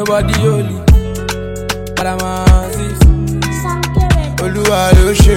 nobody holy. But I'm Aziz. Oluwa lo ṣe.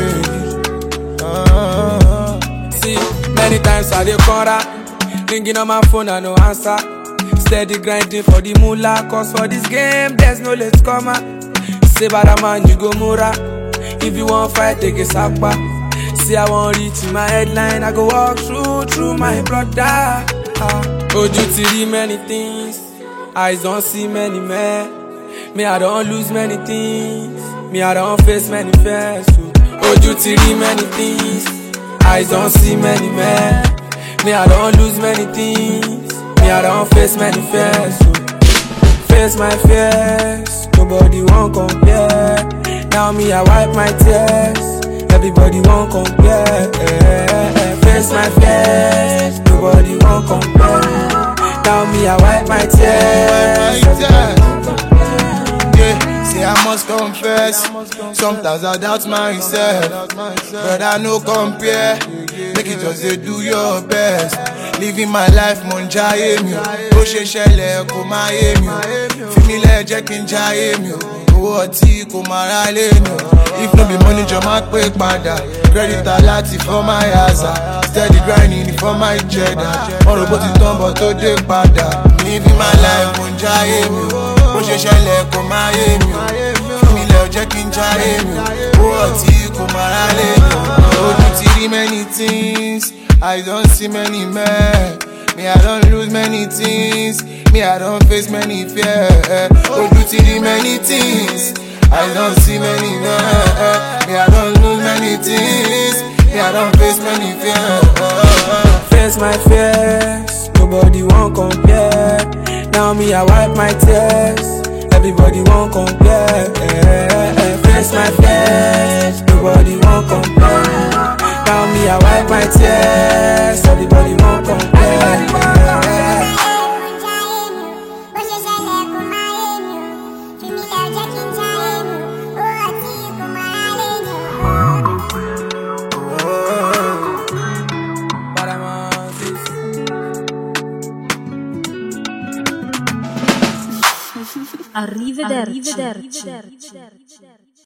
See, many times I dey corner, ringing on my phone I no answer. Steady grinding for the moolah, cause for this game there's no late comer. Say bada man you go mura, if you want fight take a sapa. See I want reach my headline, I go walk through my brother. Oju ti rí many things, eyes don't see many men. Me I don't lose many things, me I don't face many fears. Oju ti rí many things, eyes don't see many men. Me I don't lose many things, me I don't face many fears. Face my fears, nobody won't compare. Now me I wipe my tears, everybody won't compare. Face my fears, nobody won't compare. Now me I wipe my tears. Yeah, say I must confess, sometimes I doubt myself, but I no compare. Make it just say do your best. Living my life, mon jaye mi o. Bó ṣe ṣẹlẹ̀ kó má yé mi o. Fi mi lẹ̀ jẹ́ kí n jaye mi o. Owó ọtí kò má ra lé mi o. If no be money, jọ má pé padà. Credit alert for my asa. Steady grinding for my cheddar. Wọ́n rò bó ti tán bọ̀ tó dé padà. Living my life, mon jaye mi o. Bó ṣe ṣẹlẹ̀ kó má yé mi o. Fi mi lẹ̀ jẹ́ kí n jaye mi o. Owó ọtí kò má ra lé mi o. Ojú ti rí many things, I don't see many men. Me I don't lose many things, me I don't face many fears. Ojú ti rí many things, I don't see many men. Me I don't lose many things, me I don't face many fears. Face my fears, nobody won't compare. Now me I wipe my tears, everybody won't compare. Face my fears, nobody won't compare. Now me I wipe my tears, everybody won't compare. Arrivederci.